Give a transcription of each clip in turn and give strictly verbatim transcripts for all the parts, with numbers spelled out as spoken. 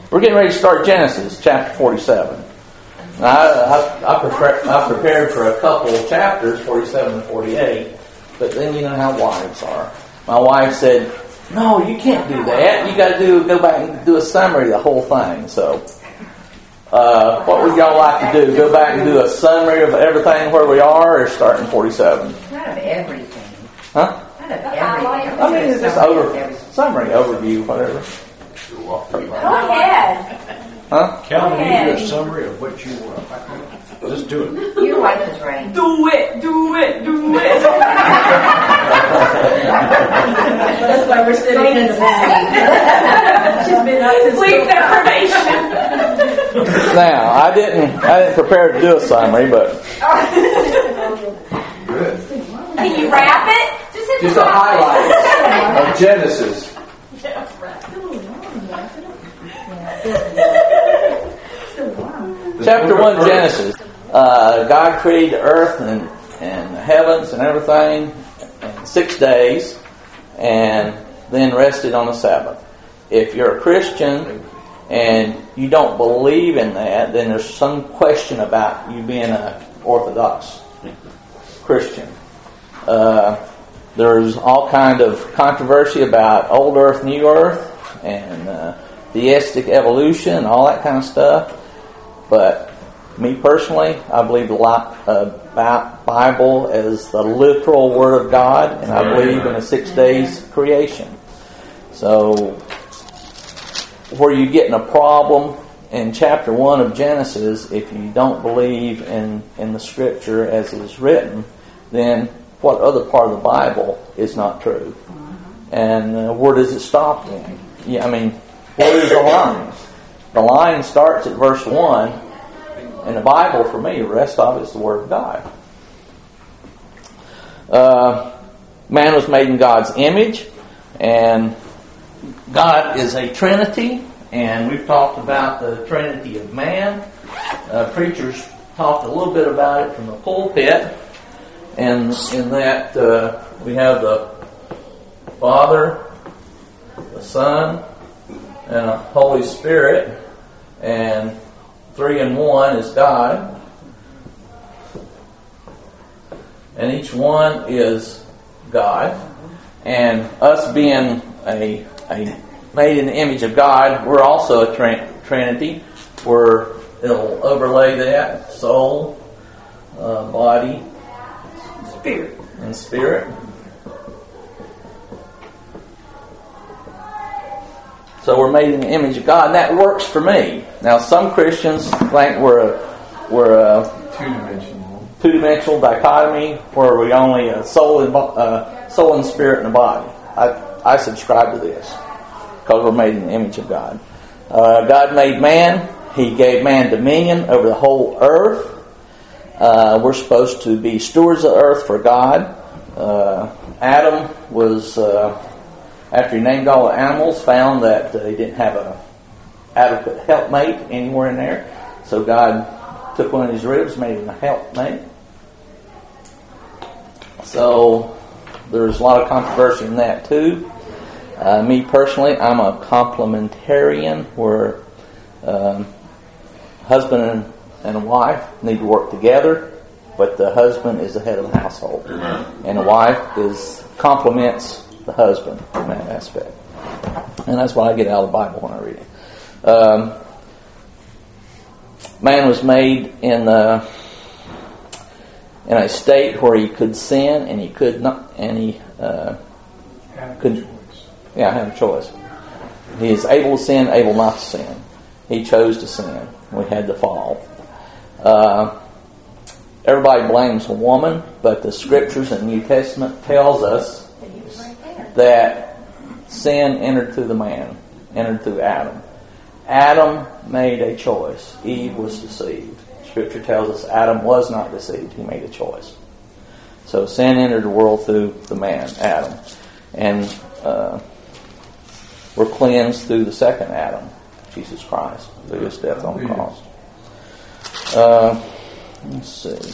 We're getting ready to start Genesis, chapter forty-seven. Now, I, I, I, prefer, I prepared for a couple of chapters, forty-seven and forty-eight, but then you know how wives are. My wife said, no, you can't do that. You got to do go back and do a summary of the whole thing. So, uh, what would y'all like to do? Go back and do a summary of everything where we are, or start in forty-seven? Kind of everything. Huh? Kind of everything. I mean, it's just over summary, overview, whatever. Go ahead. Huh? Calvin, you do a summary of what you want. Just do it. Your wife is right. Do it, do it, do it. That's why we're sitting in the back. She's been up to Sleep deprivation. Now, I didn't, I didn't prepare to do a summary, but Good. Can you wrap it? Just hit just the a highlight of Genesis. Chapter one, Genesis. Uh, God created the earth and, and the heavens and everything in six days, and then rested on the Sabbath. If you're a Christian and you don't believe in that, then there's some question about you being an Orthodox Christian. Uh, there's all kind of controversy about old earth, new earth, and uh, theistic evolution and all that kind of stuff. But me personally, I believe the uh, Bible is the literal Word of God, and I believe in a six days creation. So, where you get in a problem in chapter one of Genesis, if you don't believe in, in the Scripture as it is written, then what other part of the Bible is not true? And uh, where does it stop then? Yeah, I mean, where is the line? The line starts at verse one. In the Bible, for me, the rest of it is the Word of God. Uh, man was made in God's image, and God is a Trinity, and we've talked about the Trinity of man. Uh, preachers talked a little bit about it from the pulpit, and in that uh, we have the Father, the Son, and the Holy Spirit, and three in one is God. And each one is God. And us being a, a made in the image of God, we're also a trin- Trinity, where it'll overlay that soul, uh, body, Spirit. and spirit. So we're made in the image of God, and that works for me. Now, some Christians think we're a, we're a Two-dimensional. two-dimensional dichotomy where we only a soul and uh, soul and spirit in the body. I I subscribe to this because we're made in the image of God. Uh, God made man. He gave man dominion over the whole earth. Uh, we're supposed to be stewards of the earth for God. Uh, Adam was. Uh, After he named all the animals, found that uh, he didn't have a adequate helpmate anywhere in there. So God took one of his ribs, made him a helpmate. So there's a lot of controversy in that too. Uh, me personally, I'm a complementarian, where um, husband and, and a wife need to work together, but the husband is the head of the household, and the wife is complements the husband in that aspect. And that's what I get out of the Bible when I read it. Um, man was made in a, in a state where he could sin and he could not, and he uh, could, yeah, have a choice. He is able to sin, able not to sin. He chose to sin. We had to fall. Uh, everybody blames a woman, but the Scriptures in the New Testament tells us that sin entered through the man, entered through Adam. Adam made a choice. Eve was deceived. Scripture tells us Adam was not deceived. He made a choice. So sin entered the world through the man, Adam. And uh, we're cleansed through the second Adam, Jesus Christ, through his death on the cross. Uh, let's see.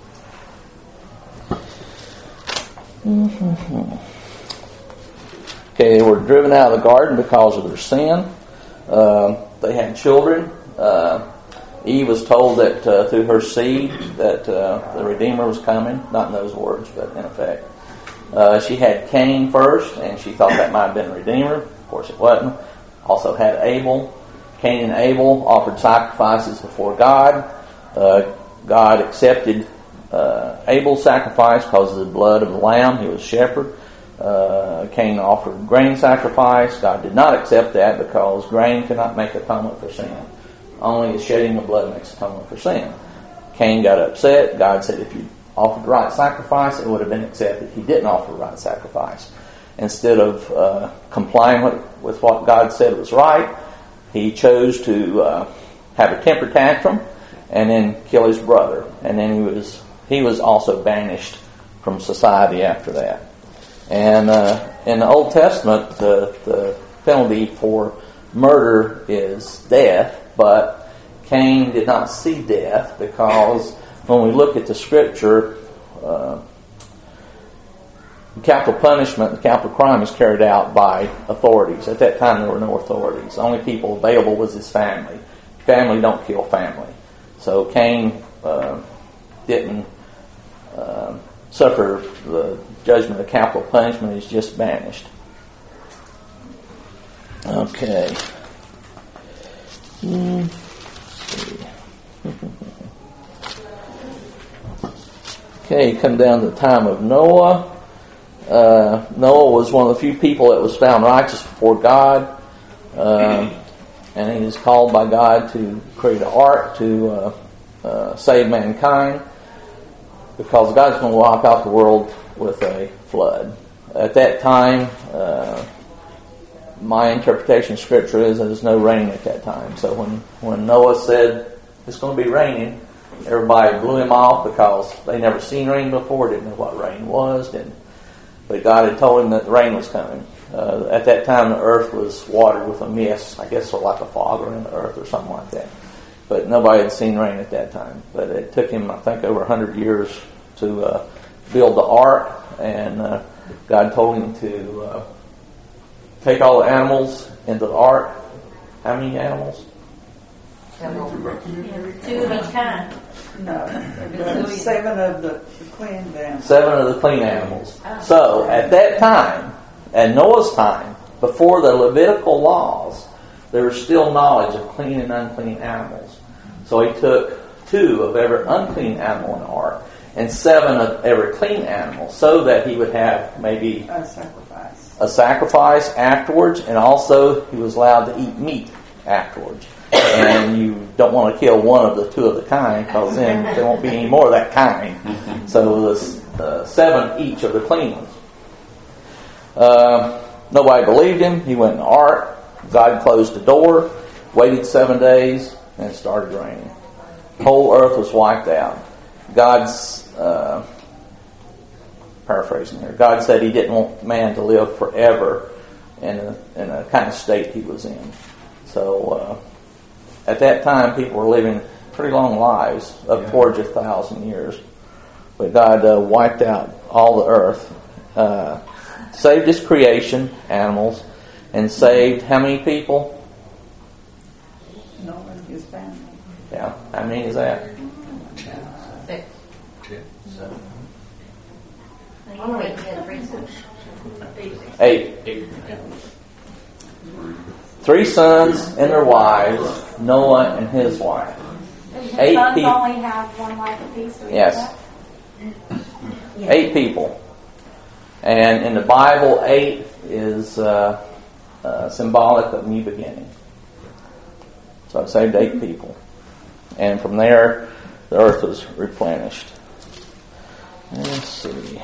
Mm-hmm. Okay, they were driven out of the garden because of their sin. Um, they had children. Uh, Eve was told that uh, through her seed that uh, the Redeemer was coming. Not in those words, but in effect. Uh, she had Cain first, and she thought that might have been a Redeemer. Of course it wasn't. Also had Abel. Cain and Abel offered sacrifices before God. Uh, God accepted uh, Abel's sacrifice because of the blood of the lamb. He was shepherd. Uh, Cain offered grain sacrifice. God did not accept that because grain cannot make atonement for sin. Only the shedding of blood makes atonement for sin. Cain got upset. God said if you offered the right sacrifice, it would have been accepted. He didn't offer the right sacrifice. Instead of uh, complying with, with what God said was right, he chose to uh, have a temper tantrum and then kill his brother. And then he was he was also banished from society after that. And uh, in the Old Testament, the, the penalty for murder is death, but Cain did not see death because when we look at the Scripture, uh, capital punishment, the capital crime is carried out by authorities. At that time, there were no authorities. The only people available was his family. Family don't kill family. So Cain uh, didn't uh, suffer the judgment of capital punishment. He's just banished. Okay. Hmm. Okay, come down to the time of Noah. Uh, Noah was one of the few people that was found righteous before God. Uh, and he was called by God to create an ark to uh, uh, save mankind, because God's going to wipe out the world with a flood. At that time, uh, my interpretation of Scripture is that there's no rain at that time. So when, when Noah said it's going to be raining, everybody blew him off because they never seen rain before, didn't know what rain was, didn't. But God had told him that the rain was coming. Uh, at that time, the earth was watered with a mist, I guess, sort of like a fog around the earth or something like that. But nobody had seen rain at that time. But it took him, I think, over one hundred years to uh, build the ark, and uh, God told him to uh, take all the animals into the ark. How many animals? Two of each kind. No, seven of the clean animals. Seven of the clean animals. So, at that time, at Noah's time, before the Levitical laws, there was still knowledge of clean and unclean animals. So he took two of every unclean animal in the ark and seven of every clean animal, so that he would have maybe a sacrifice. a sacrifice afterwards, and also he was allowed to eat meat afterwards. And you don't want to kill one of the two of the kind, because then there won't be any more of that kind. So the uh, seven each of the clean ones. Uh, nobody believed him. He went in the ark. God closed the door, waited seven days, and it started raining. The whole earth was wiped out. God's, uh, paraphrasing here, God said he didn't want man to live forever in a, in a kind of state he was in. So, uh, at that time, people were living pretty long lives, up yeah. towards a thousand years. But God uh, wiped out all the earth, uh, saved his creation, animals, and saved how many people? Noah and his family. Yeah, how many is that? Six. Seven. Eight. Eight. Three sons and their wives, Noah and his wife. Does Eight your sons people. only have one wife apiece? or Yes. that? Eight people. And in the Bible, eight is uh, uh, symbolic of new beginning. So I saved eight people. And from there, the earth was replenished. Let's see.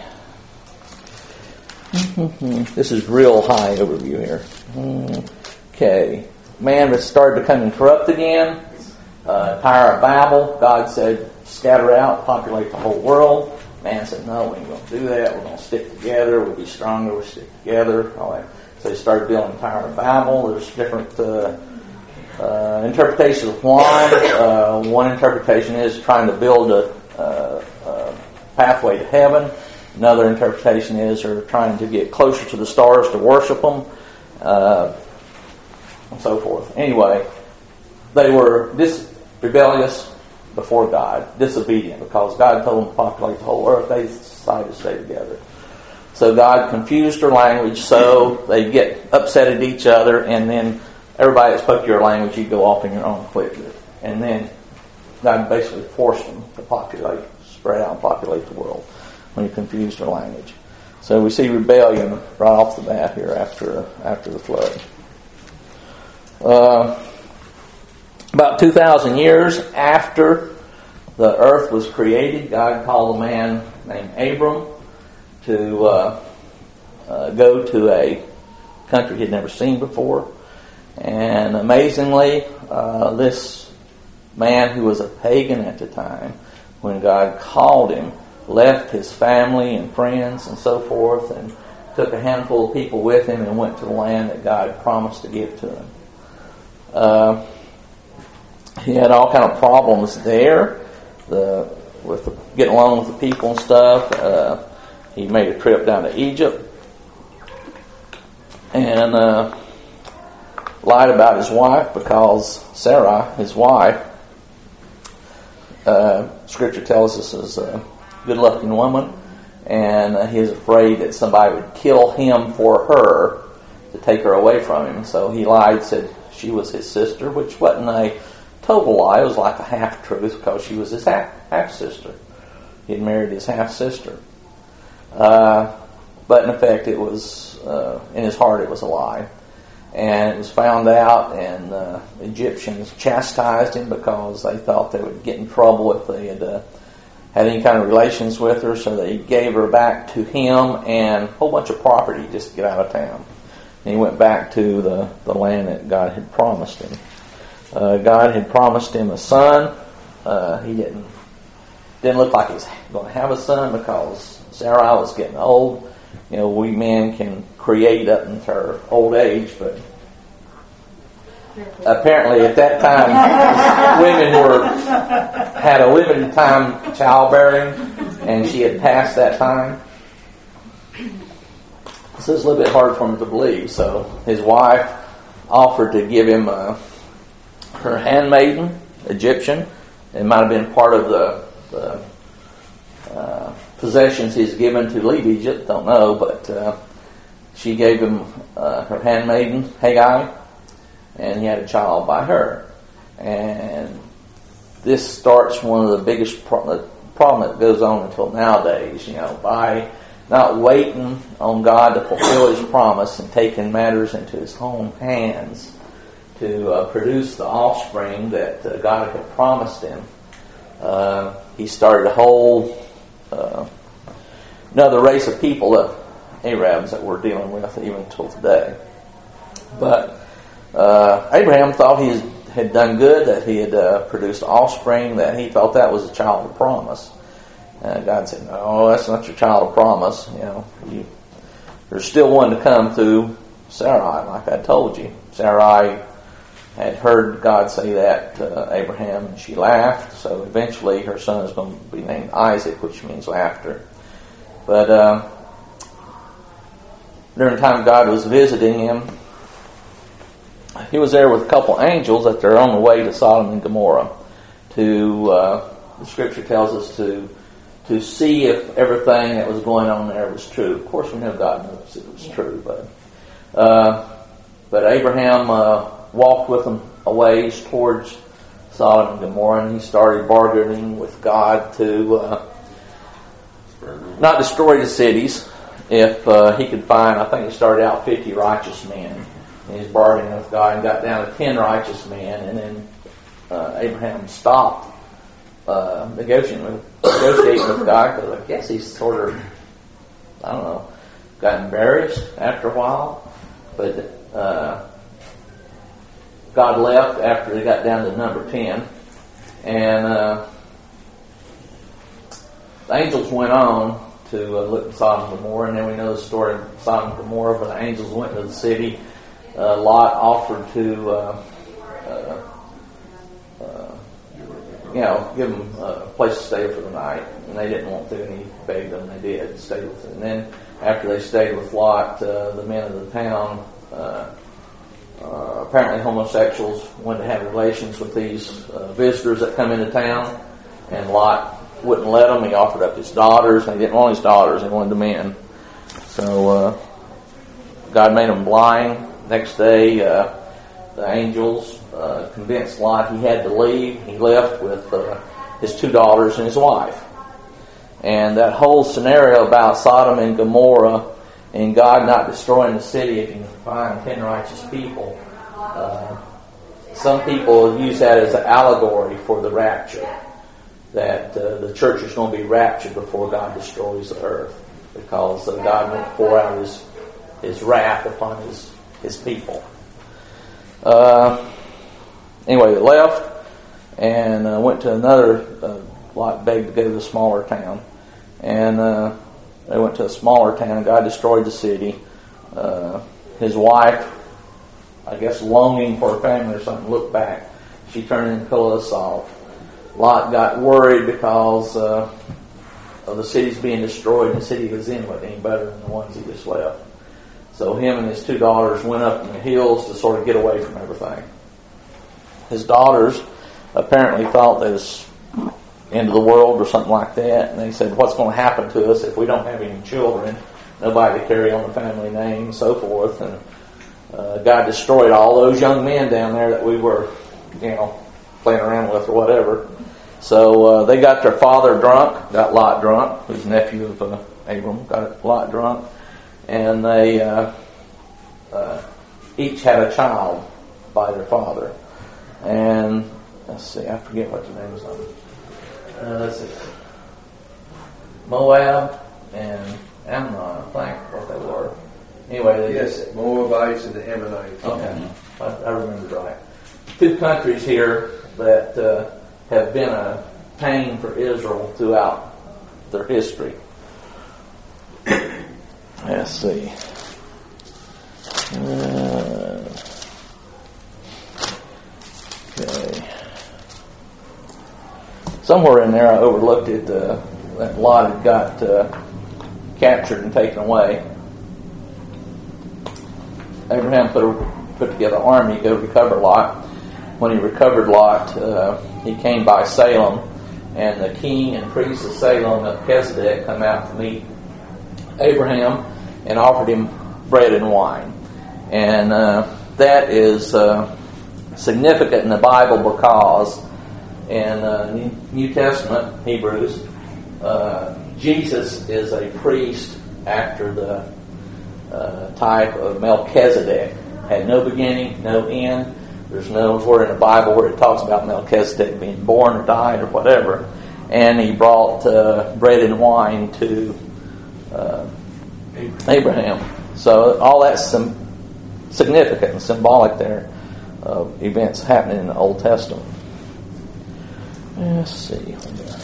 This is real high overview here. Okay. Man was started becoming corrupt again. Uh, Tower of Babel. God said, scatter out, populate the whole world. Man said, no, we ain't going to do that. We're going to stick together. We'll be stronger. We'll stick together. All that. So they started building Tower of Babel. There's different uh, uh, interpretations of why. Uh, one interpretation is trying to build a, uh, a pathway to heaven. Another interpretation is they're trying to get closer to the stars to worship them, uh, and so forth. Anyway, they were dis- rebellious before God, disobedient, because God told them to populate the whole earth. They decided to stay together. So God confused their language, so they get upset at each other, and then everybody that spoke your language, you go off in your own clique. And then God basically forced them to populate, spread out and populate the world when He confused their language. So we see rebellion right off the bat here after after the flood. Uh, about two thousand years after the earth was created, God called a man named Abram to uh, uh, go to a country he'd never seen before. And amazingly, uh, this man who was a pagan at the time, when God called him, left his family and friends and so forth, and took a handful of people with him and went to the land that God promised to give to him. Uh, he had all kind of problems there, the, with the, getting along with the people and stuff. Uh, he made a trip down to Egypt and uh, lied about his wife, because Sarah, his wife, uh, Scripture tells us is a good-looking woman, and uh, he was afraid that somebody would kill him for her to take her away from him. So he lied, said she was his sister, which wasn't a total lie. It was like a half-truth, because she was his half, half-sister. He had married his half-sister. Uh, but in effect, it was, uh, in his heart, it was a lie. And it was found out, and uh, Egyptians chastised him because they thought they would get in trouble if they had uh, had any kind of relations with her. So they gave her back to him and a whole bunch of property just to get out of town. And he went back to the, the land that God had promised him. Uh, God had promised him a son. Uh, he didn't didn't look like he was going to have a son, because Sarai was getting old. You know, we men can create up into our old age, but apparently at that time, women were had a limited time childbearing, and she had passed that time. So it's a little bit hard for him to believe. So his wife offered to give him uh, her handmaiden, Egyptian. It might have been part of the, the uh, possessions he's given to leave Egypt, don't know, but uh, she gave him uh, her handmaiden, Haggai, and he had a child by her. And this starts one of the biggest pro- problem that goes on until nowadays, you know, by not waiting on God to fulfill His promise and taking matters into His own hands to uh, produce the offspring that uh, God had promised him. Uh, he started a whole uh, another race of people, the Arabs, that we're dealing with even till today. But uh, Abraham thought he had done good, that he had uh, produced offspring, that he thought that was a child of promise. And God said, "No, that's not your child of promise. You know, you, there's still one to come through Sarai, like I told you." Sarai had heard God say that to Abraham, and she laughed. So eventually her son is going to be named Isaac, which means laughter. But uh, during the time God was visiting him, he was there with a couple angels that they're on the way to Sodom and Gomorrah. To uh, the Scripture tells us to to see if everything that was going on there was true. Of course, we know God knows it was true, but uh, but Abraham uh, walked with them a ways towards Sodom and Gomorrah, and he started bargaining with God to uh, not destroy the cities if uh, he could find. I think he started out fifty righteous men, and he's bargaining with God and got down to ten righteous men, and then uh, Abraham stopped uh, negotiating with, negotiating with God, because I guess he's sort of, I don't know, got embarrassed after a while. But uh, God left after they got down to number ten, and uh, the angels went on to uh, look at Sodom and Gomorrah, and then we know the story of Sodom and Gomorrah, where the angels went to the city. Uh, Lot offered to uh, uh, uh, you know, give them a place to stay for the night. And they didn't want to, and he begged them. They did stay with him. And then after they stayed with Lot, uh, the men of the town, uh, uh, apparently homosexuals, went to have relations with these uh, visitors that come into town. And Lot wouldn't let them. He offered up his daughters. They didn't want his daughters. They wanted the men. So uh, God made them blind. Next day, uh, the angels uh, convinced Lot he had to leave. He left with uh, his two daughters and his wife. And that whole scenario about Sodom and Gomorrah and God not destroying the city if you can find ten righteous people, uh, some people use that as an allegory for the rapture. That uh, the church is going to be raptured before God destroys the earth, because uh, God won't pour out His His wrath upon His His people. Uh, anyway, they left and uh, went to another. Uh, Lot begged to go to the smaller town, and uh, they went to a smaller town. God destroyed the city. Uh, his wife, I guess, longing for her family or something, looked back. She turned into a pillar of salt. Lot got worried because uh, of the city's being destroyed, and the city he was in wasn't any better than the ones he just left. So him and his two daughters went up in the hills to sort of get away from everything. His daughters apparently thought there was end of the world or something like that, and they said, what's going to happen to us if we don't have any children? Nobody to carry on the family name and so forth. And uh, God destroyed all those young men down there that we were, you know, playing around with or whatever. So uh, they got their father drunk, got Lot drunk, who's nephew of uh, Abram, got Lot drunk, and they uh, uh, each had a child by their father. And let's see, I forget what the names are. Uh, let's see, Moab and Ammon, I think what they were. Anyway, they yes, just, Moabites and the Ammonites. Okay, I, I remember right. Two countries here that uh, have been a pain for Israel throughout their history. Let's see. Uh, okay. Somewhere in there I overlooked it, uh, that Lot had got uh, captured and taken away. Abraham put, a, put together an army to go recover Lot. When he recovered Lot, uh, he came by Salem, and the king and priest of Salem, Melchizedek, come out to meet Abraham and offered him bread and wine. And uh, that is uh, significant in the Bible because in uh, New Testament, Hebrews, uh, Jesus is a priest after the uh, type of Melchizedek. Had no beginning, no end. There's nowhere in the Bible where it talks about Melchizedek being born or died or whatever. And he brought uh, bread and wine to uh, Abraham. So all that's some significant and symbolic there of events happening in the Old Testament. Let's see.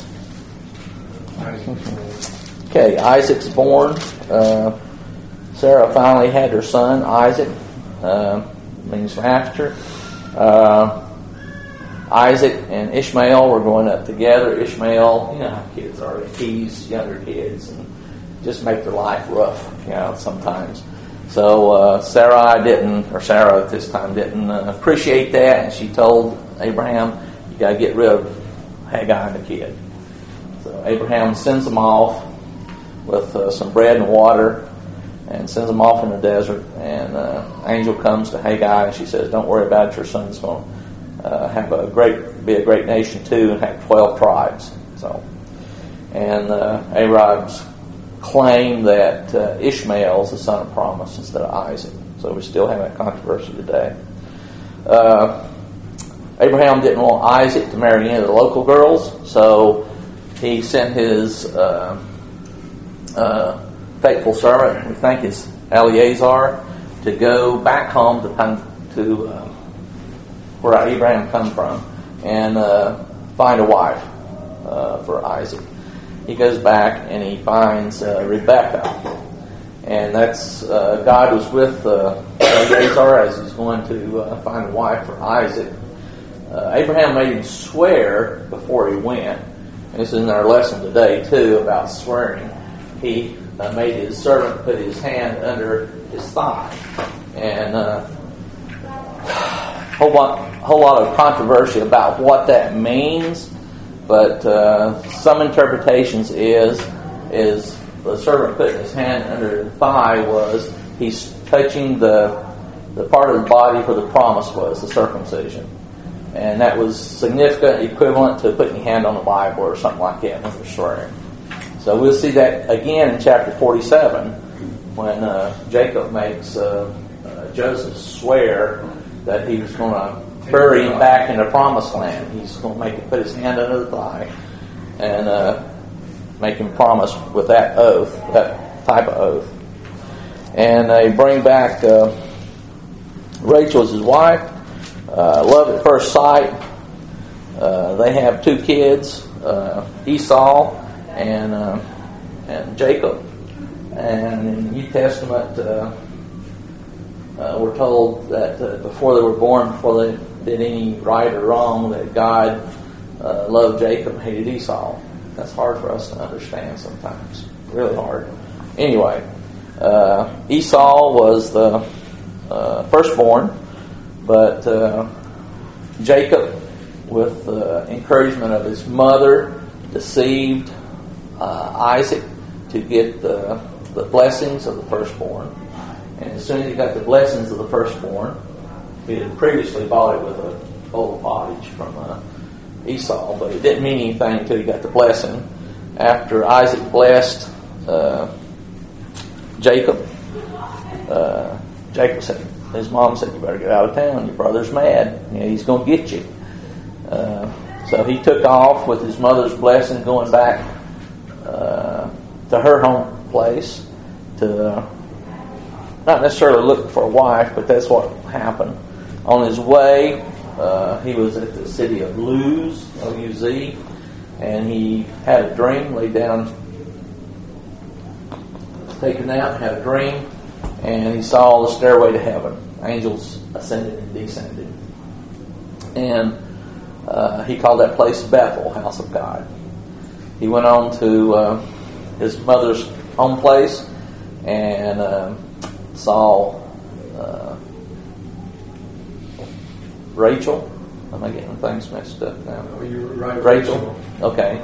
Okay, Isaac's born. Uh, Sarah finally had her son, Isaac. Uh, means laughter. Uh, Isaac and Ishmael were growing up together. Ishmael, you know how kids are. They tease younger kids and just make their life rough, you know, sometimes. So uh, Sarai didn't, or Sarah at this time didn't uh, appreciate that, and she told Abraham, you got to get rid of Hagar and the kid. So Abraham sends them off with uh, some bread and water and sends them off in the desert. And uh, angel comes to Hagar and she says, don't worry about it, your son's going to uh, have a great, be a great nation too and have twelve tribes. So, and uh, Arabs claim that uh, Ishmael is the son of promise instead of Isaac. So we still have that controversy today. Uh, Abraham didn't want Isaac to marry any of the local girls, so he sent his uh, uh, faithful servant, we think is Eleazar, to go back home to to uh, where Abraham come from and uh, find a wife uh, for Isaac. He goes back and he finds uh, Rebekah, and that's uh, God was with uh, Eleazar as he's going to uh, find a wife for Isaac. uh, Abraham made him swear before he went. And this is in our lesson today too about swearing. He uh, made his servant put his hand under his thigh, and uh, whole lot, whole lot of controversy about what that means. But uh, some interpretations is is the servant putting his hand under the thigh was he's touching the the part of the body where the promise was, the circumcision. And that was significant, equivalent to putting your hand on the Bible or something like that when you're swearing. So we'll see that again in chapter forty-seven when uh, Jacob makes uh, uh, Joseph swear that he was going to bury him back in the promised land. He's going to make him put his hand under the thigh and uh, make him promise with that oath, that type of oath. And they bring back uh, Rachel as his wife. Uh, love at first sight. Uh, they have two kids, uh, Esau and uh, and Jacob. And in the New Testament, uh, uh, we're told that uh, before they were born, before they did any right or wrong, that God uh, loved Jacob and hated Esau. That's hard for us to understand sometimes. Really hard. Anyway, uh, Esau was the uh, firstborn. But uh, Jacob, with the encouragement of his mother, deceived uh, Isaac to get the, the blessings of the firstborn. And as soon as he got the blessings of the firstborn, he had previously bought it with a old pottage from uh, Esau, but it didn't mean anything until he got the blessing. After Isaac blessed uh, Jacob, uh, Jacob said, his mom said, "You better get out of town. Your brother's mad. You know, he's going to get you." Uh, so he took off with his mother's blessing, going back uh, to her home place to uh, not necessarily looking for a wife, but that's what happened. On his way, uh, he was at the city of Luz, L U Z, and he had a dream. Laid down, taken out, had a dream. And he saw the stairway to heaven. Angels ascended and descended. And uh, he called that place Bethel, house of God. He went on to uh, his mother's home place and uh, saw uh, Rachel. Am I getting things mixed up now? Oh, you were right. Rachel. Okay.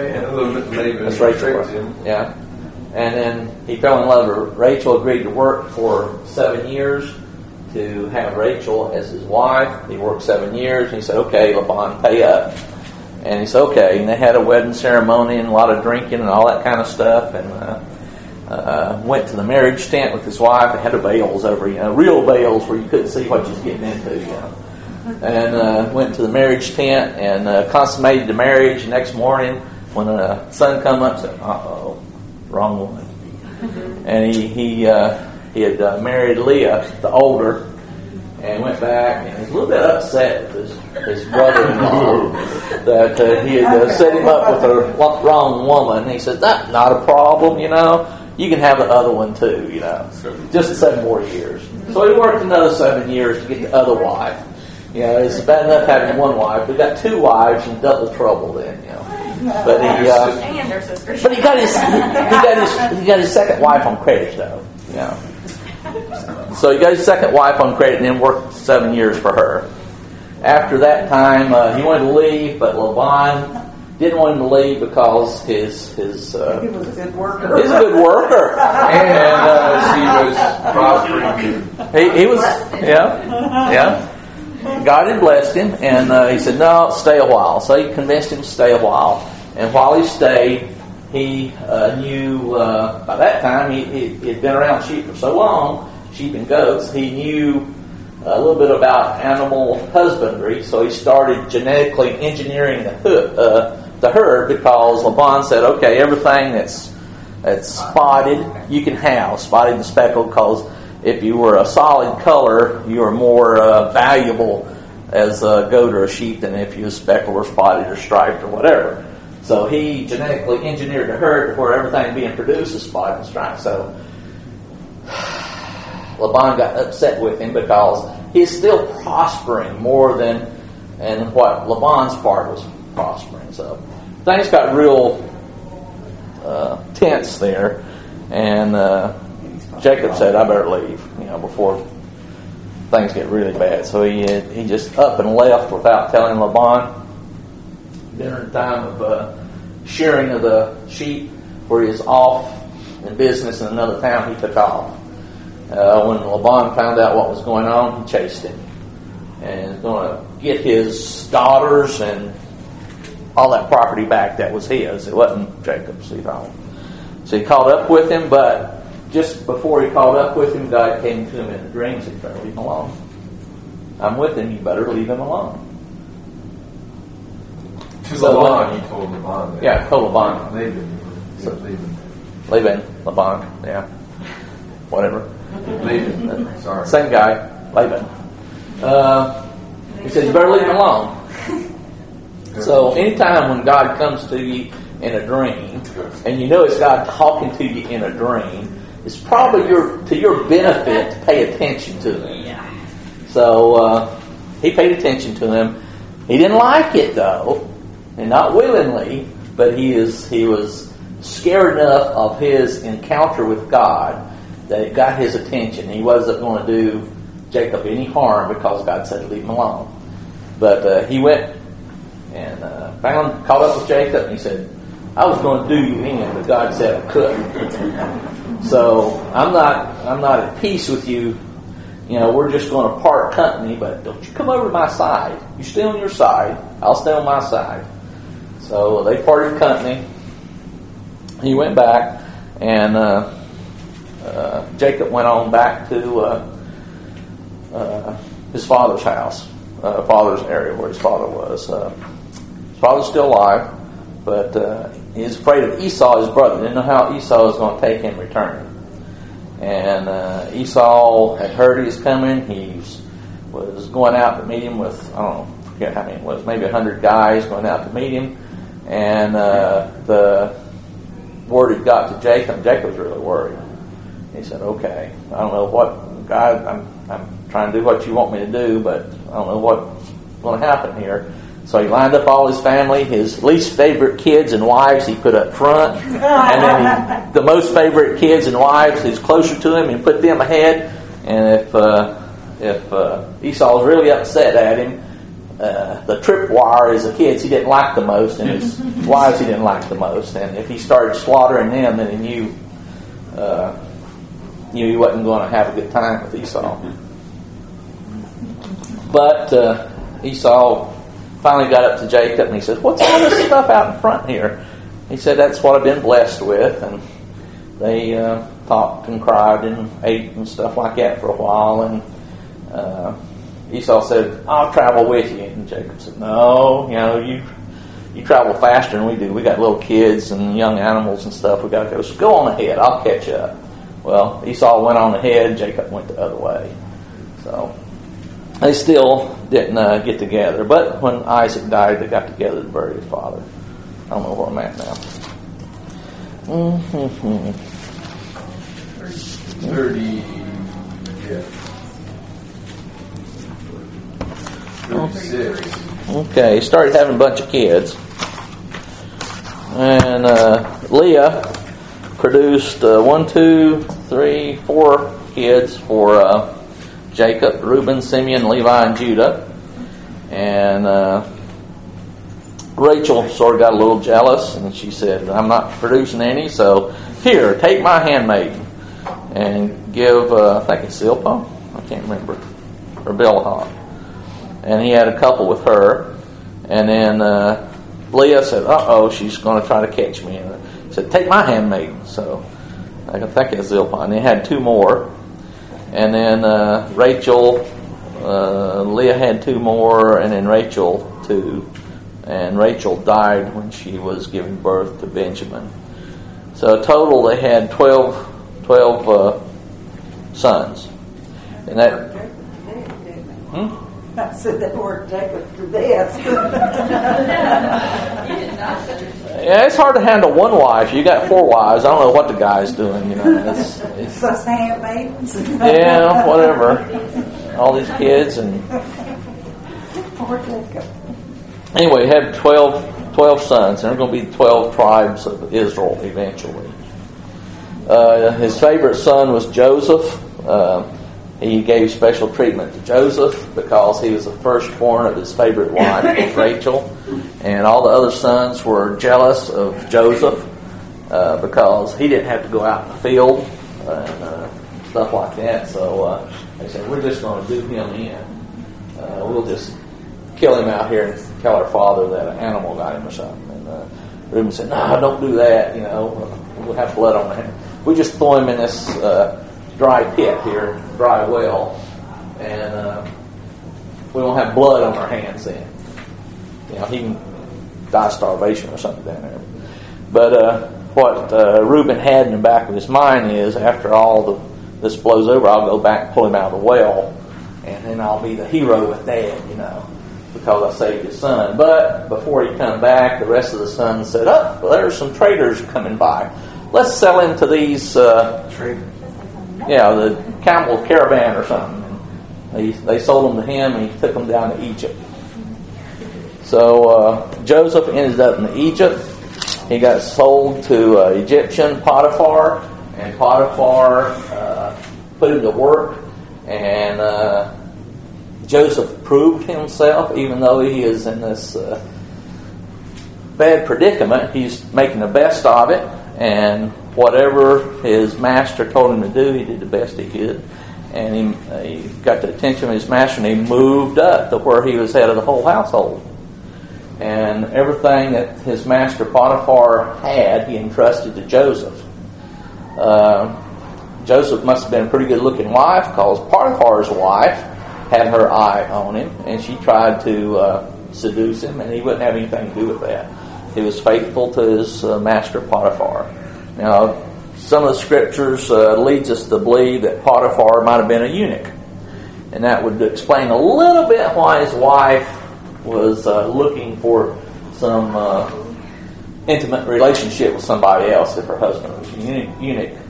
That's Rachel. Yeah. And then he fell in love with Rachel, agreed to work for seven years to have Rachel as his wife. He worked seven years, and he said, "Okay, Laban, pay up." And he said, "Okay." And they had a wedding ceremony and a lot of drinking and all that kind of stuff. And uh, uh, went to the marriage tent with his wife. They had the veils over, you know, real veils where you couldn't see what you was getting into, you know. And uh, went to the marriage tent and uh, consummated the marriage. The next morning, when the sun come up, said, "Uh-oh. Wrong woman." And he he uh, he had uh, married Leah, the older, and went back and was a little bit upset with his, his brother-in-law that uh, he had uh, set him up with the wrong woman. And he said, "That's not a problem, you know. You can have the other one too, you know. Just seven more years." So he worked another seven years to get the other wife. You know, it's bad enough having one wife. We got two wives and double trouble then, you know. But he, uh, and their sisters. but he got his, he got his, he got his second wife on credit though. You know. So he got his second wife on credit and then worked seven years for her. After that time, uh, he wanted to leave, but Laban didn't want him to leave because his his uh, He was a good worker. he's a good worker, And uh, she was prospering. he, he was yeah yeah. God had blessed him, and uh, he said, "No, stay a while." So he convinced him to stay a while. And while he stayed, he uh, knew, uh, by that time, he, he, he had been around sheep for so long, sheep and goats, he knew a little bit about animal husbandry. So he started genetically engineering the, hood, uh, the herd because Laban said, "Okay, everything that's, that's spotted, you can have, spotted and speckled, because if you were a solid color, you were more uh, valuable as a goat or a sheep than if you were speckled or spotted or striped or whatever." So he genetically engineered the herd where everything being produced is spotted and striped. So Laban got upset with him because he's still prospering more than and what Laban's part was prospering. So things got real uh, tense there, and uh, Jacob said, "I better leave, you know, before things get really bad." So he he just up and left without telling Laban. During the time of uh, shearing of the sheep, where he was off in business in another town, he took off. Uh, when Laban found out what was going on, he chased him and was going to get his daughters and all that property back that was his. It wasn't Jacob's, he thought. So he caught up with him, but just before he caught up with him, God came to him in a dream and said, "You better leave him alone. I'm with him, you better leave him alone." To So, Laban, uh, he told Laban that. Yeah, told Laban. Laban. So- Laban. Laban, Laban, yeah. Whatever. Laban. Sorry. Same guy, Laban. Uh, he said, "You better leave him alone." So anytime when God comes to you in a dream, and you know it's God talking to you in a dream, it's probably your to your benefit to pay attention to him. So uh, he paid attention to him. He didn't like it though, and not willingly, but he is he was scared enough of his encounter with God that it got his attention. He wasn't going to do Jacob any harm because God said leave him alone. But uh, he went and uh, found, caught up with Jacob, and he said, "I was going to do you in, but God said I couldn't. So I'm not, I'm not at peace with you. You know, we're just going to part company, but don't you come over to my side. You stay on your side, I'll stay on my side." So they parted company. He went back, and uh, uh, Jacob went on back to uh, uh, his father's house, uh, father's area where his father was. Uh, his father's still alive, but uh, he was afraid of Esau, his brother. He didn't know how Esau was going to take him returning. And uh, Esau had heard he was coming. He was going out to meet him with, I don't know, I forget how many it was, maybe a hundred guys going out to meet him. And uh, the word had got to Jacob. Jacob was really worried. He said, "Okay, I don't know what, God, I'm, I'm trying to do what you want me to do, but I don't know what's going to happen here." So he lined up all his family, his least favorite kids and wives he put up front, and then he, the most favorite kids and wives who's closer to him, and put them ahead. And if uh, if uh, Esau was really upset at him, uh, the tripwire is the kids he didn't like the most, and his wives he didn't like the most. And if he started slaughtering them, then he knew uh, knew he wasn't going to have a good time with Esau. But uh, Esau finally got up to Jacob, and he said, "What's all this stuff out in front here?" He said, "That's what I've been blessed with." And they uh, talked and cried and ate and stuff like that for a while. And uh, Esau said, "I'll travel with you." And Jacob said, "No, you know, you you travel faster than we do. We got little kids and young animals and stuff. We got to go. So go on ahead. I'll catch up." Well, Esau went on ahead. Jacob went the other way. So they still didn't uh, get together. But when Isaac died, they got together to bury his father. I don't know where I'm at now. Mm-hmm. Thirty. Yeah. Thirty-six. Okay, he started having a bunch of kids. And uh, Leah produced uh, one, two, three, four kids for uh, Jacob, Reuben, Simeon, Levi, and Judah. And uh, Rachel sort of got a little jealous, and she said, "I'm not producing any, so here, take my handmaiden and give, uh, I think it's Zilpah, I can't remember, or Bilhah." And he had a couple with her. And then uh, Leah said, "Uh-oh, she's going to try to catch me." And he said, "Take my handmaiden." So I think it's Zilpah. And they had two more. And then uh, Rachel, uh, Leah had two more, and then Rachel two. And Rachel died when she was giving birth to Benjamin. So total they had twelve, twelve uh, sons. And that... Hmm? I said they weren't Jacob to death. Yeah, it's hard to handle one wife. You got four wives. I don't know what the guy's doing. You know, it's, it's, Those handmaidens. yeah, whatever. All these kids and let's go. Anyway, he had twelve, twelve sons, and they're going to be the twelve tribes of Israel eventually. Uh, his favorite son was Joseph. Uh, he gave special treatment to Joseph because he was the firstborn of his favorite wife, Rachel. And all the other sons were jealous of Joseph uh, because he didn't have to go out in the field and uh, stuff like that. So uh, they said, we're just going to do him in. Uh, we'll just kill him out here and tell our father that an animal got him or something. And uh, Reuben said, no, don't do that. You know, we'll have blood on our hands. We just throw him in this uh, dry pit here, dry well, and uh, we won't have blood on our hands then. You know, he can die of starvation or something down there. But uh, what uh, Reuben had in the back of his mind is, after all the, this blows over, I'll go back and pull him out of the well, and then I'll be the hero with Dad, you know, because I saved his son. But before he come back, the rest of the sons said, oh, well, there's some traders coming by. Let's sell him to these, uh, yeah, the camel caravan or something. And they, they sold him to him, and he took them down to Egypt. So uh, Joseph ended up in Egypt. He got sold to uh, Egyptian Potiphar, and Potiphar uh, put him to work. And uh, Joseph proved himself, even though he is in this uh, bad predicament. He's making the best of it. And whatever his master told him to do, he did the best he could. And he, uh, he got the attention of his master, and he moved up to where he was head of the whole household. And everything that his master Potiphar had, he entrusted to Joseph. Uh, Joseph must have been a pretty good-looking wife, because Potiphar's wife had her eye on him, and she tried to uh, seduce him, and he wouldn't have anything to do with that. He was faithful to his uh, master Potiphar. Now, some of the scriptures uh, leads us to believe that Potiphar might have been a eunuch, and that would explain a little bit why his wife was uh, looking for some uh, intimate relationship with somebody else if her husband was a eunuch.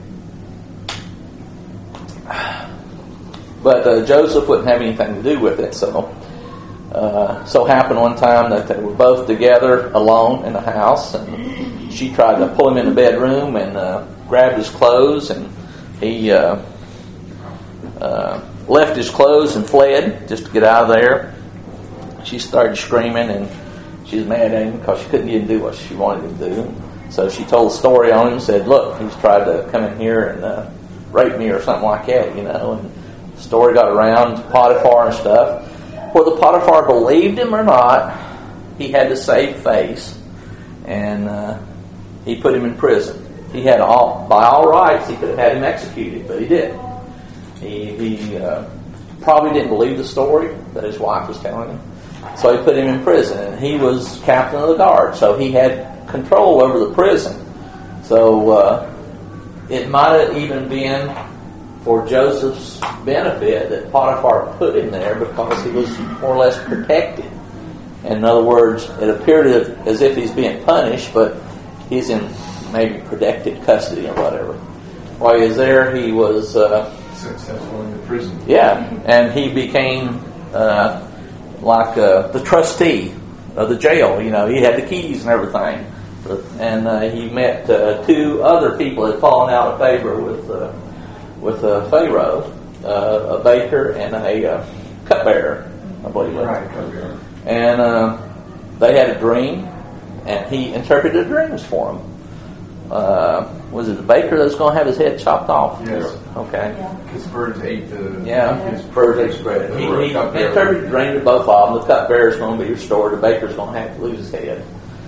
But uh, Joseph wouldn't have anything to do with it, so uh, so happened one time that they were both together alone in the house, and she tried to pull him in the bedroom and uh, grabbed his clothes, and he uh, uh, left his clothes and fled just to get out of there. She started screaming, and she was mad at him because she couldn't even do what she wanted him to do. So she told the story on him and said, look, he's tried to come in here and uh, rape me or something like that, you know. And the story got around to Potiphar and stuff. Whether Potiphar believed him or not, he had to save face, and uh, he put him in prison. He had all, by all rights, he could have had him executed, but he didn't. He, he uh, probably didn't believe the story that his wife was telling him. So he put him in prison, and he was captain of the guard, so he had control over the prison. So uh, it might have even been for Joseph's benefit that Potiphar put him there, because he was more or less protected. In other words, it appeared as if he's being punished, but he's in maybe protected custody or whatever. While he was there, he was uh, successful in the prison. Yeah, and he became uh, like uh, the trustee of the jail. You know, he had the keys and everything. And uh, he met uh, two other people that had fallen out of favor with uh, with uh, Pharaoh, uh, a baker and a uh, cupbearer, I believe. Right, cupbearer. And uh, they had a dream, and he interpreted dreams for them. Uh, was it the baker that was going to have his head chopped off? Yes. Okay. His birds ate the... Yeah, his birds ate bread. He, he interpreted the dream to both of them. The cupbearer is going to be restored. The baker is going to have to lose his head.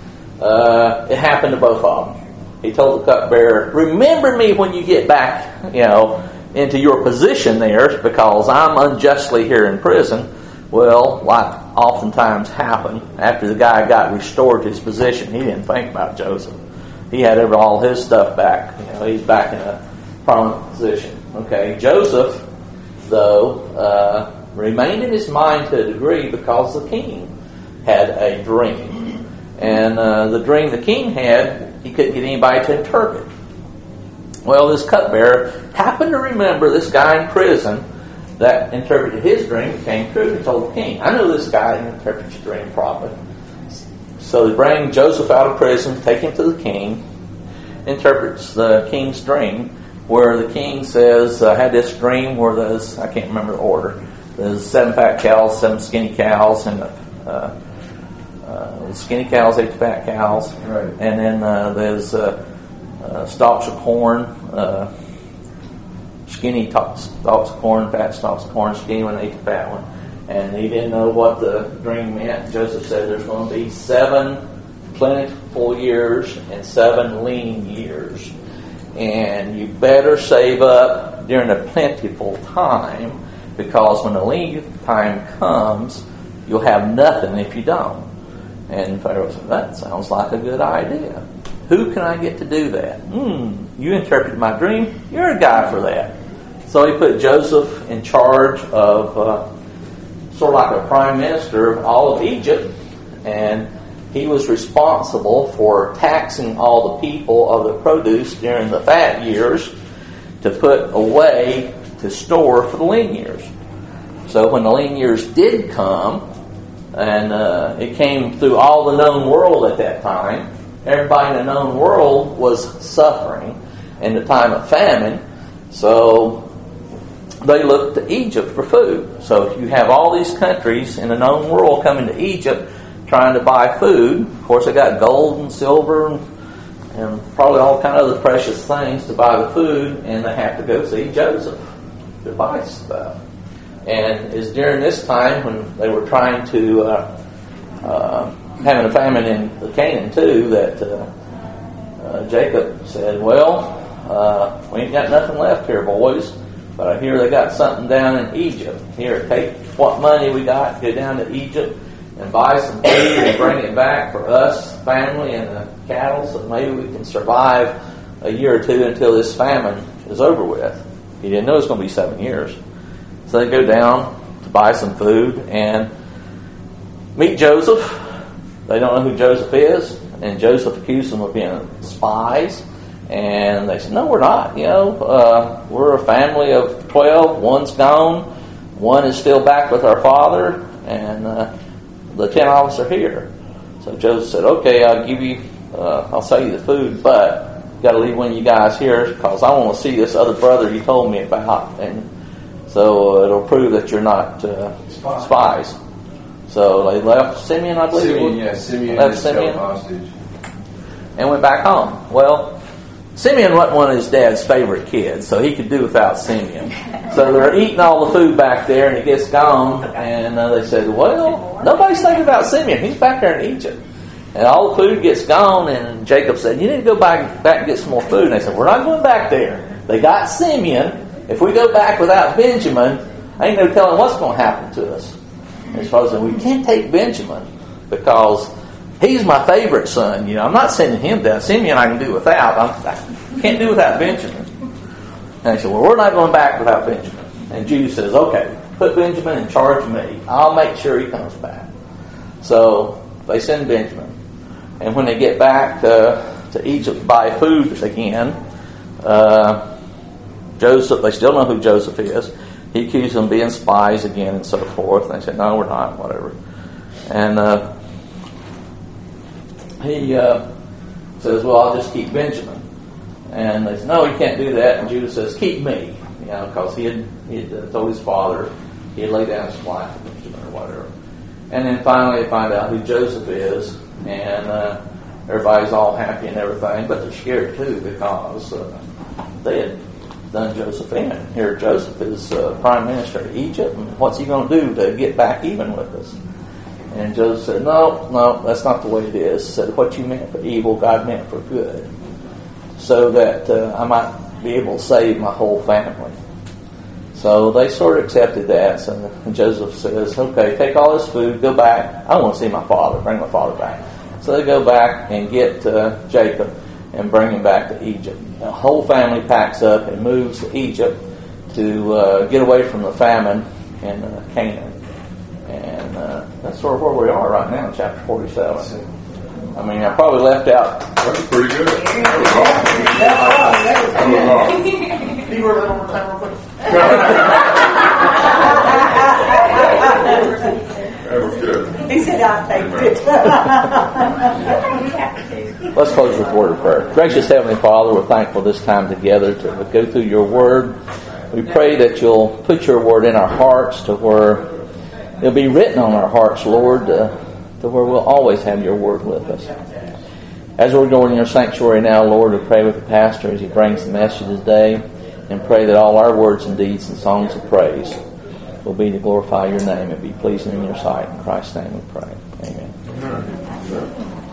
Uh, it happened to both of them. He told the cupbearer, remember me when you get back, you know, into your position there, because I'm unjustly here in prison. Well, like oftentimes happened, after the guy got restored to his position, he didn't think about Joseph. He had every, all his stuff back. You know, he's back in a prominent position. Okay, Joseph, though, uh, remained in his mind to a degree because the king had a dream. And uh, the dream the king had, he couldn't get anybody to interpret. Well, this cupbearer happened to remember this guy in prison that interpreted his dream became true. He told the king, I know this guy who interprets your dream properly. So they bring Joseph out of prison, take him to the king, interprets the king's dream, where the king says, I had this dream where there's, I can't remember the order, there's seven fat cows, seven skinny cows, and uh, uh, skinny cows ate the fat cows. Right. And then uh, there's uh, uh, stalks of corn, uh, skinny stalks of corn, fat stalks of corn, skinny one ate the fat one. And he didn't know what the dream meant. Joseph said there's going to be seven plentiful years and seven lean years. And you better save up during the plentiful time, because when the lean time comes, you'll have nothing if you don't. And Pharaoh said, that sounds like a good idea. Who can I get to do that? Hmm, you interpreted my dream. You're a guy for that. So he put Joseph in charge of uh, sort of like a prime minister of all of Egypt, and he was responsible for taxing all the people of the produce during the fat years to put away to store for the lean years. So when the lean years did come, and uh, it came through all the known world at that time, everybody in the known world was suffering in the time of famine, so they looked to Egypt for food. So if you have all these countries in the known world coming to Egypt trying to buy food, of course they got gold and silver and, and probably all kind of other precious things to buy the food, and they have to go see Joseph to buy stuff. And it's during this time when they were trying to uh, uh, having a famine in Canaan too, that uh, uh, Jacob said, well, uh, we ain't got nothing left here, boys. But I hear they got something down in Egypt. Here, take what money we got, go down to Egypt and buy some food and bring it back for us, family, and the cattle, so maybe we can survive a year or two until this famine is over with. He didn't know it was going to be seven years. So they go down to buy some food and meet Joseph. They don't know who Joseph is, and Joseph accused them of being spies. And they said, no, we're not. You know, uh, we're a family of twelve. One's gone. One is still back with our father. And uh, the ten of us are here. So Joseph said, okay, I'll give you, uh, I'll sell you the food, but you got to leave one of you guys here because I want to see this other brother you told me about. And so uh, it'll prove that you're not uh, Spy. spies. So they left Simeon, I believe. Simeon, yeah, Simeon left is Simeon held hostage. And went back home. Well, Simeon wasn't one of his dad's favorite kids, so he could do without Simeon. So they're eating all the food back there, and it gets gone, and uh, they said, well, nobody's thinking about Simeon. He's back there in Egypt. And all the food gets gone, and Jacob said, you need to go back, back and get some more food. And they said, we're not going back there. They got Simeon. If we go back without Benjamin, ain't no telling what's going to happen to us. And his father said, we can't take Benjamin because he's my favorite son. You know, I'm not sending him down. Simeon I can do without. I'm, I can't do without Benjamin. And they said, well, we're not going back without Benjamin. And Judah says, okay, put Benjamin in charge of me. I'll make sure he comes back. So they send Benjamin. And when they get back to, to Egypt to buy food again, uh, Joseph, they still know who Joseph is. He accused them of being spies again and so forth. And they said, no, we're not, whatever. And uh, he uh, says, well, I'll just keep Benjamin. And they said, no, you can't do that. And Judah says, keep me. You know, because he had, he had uh, told his father he had laid down his life for Benjamin or whatever. And then finally they find out who Joseph is. And uh, everybody's all happy and everything. But they're scared too because uh, they had done Joseph in. Here Joseph is uh, prime minister of Egypt. And what's he going to do to get back even with us? And Joseph said, no, no, that's not the way it is. He said, what you meant for evil, God meant for good. So that uh, I might be able to save my whole family. So they sort of accepted that. So and Joseph says, okay, take all this food, go back. I want to see my father, bring my father back. So they go back and get uh, Jacob and bring him back to Egypt. The whole family packs up and moves to Egypt to uh, get away from the famine in uh, Canaan. And uh, that's sort of where we are right now in chapter forty-seven. I mean, I probably left out. That's pretty good. That was, that was, That was awesome. Can you were a little more time real quick? He said, I'll take it. Let's close with a word of prayer. Gracious Heavenly Father, we're thankful this time together to go through your word. We pray that you'll put your word in our hearts to where it'll be written on our hearts, Lord, uh, to where we'll always have your word with us. As we're going in your sanctuary now, Lord, we pray with the pastor as he brings the message today, and pray that all our words and deeds and songs of praise will be to glorify your name and be pleasing in your sight. In Christ's name we pray. Amen.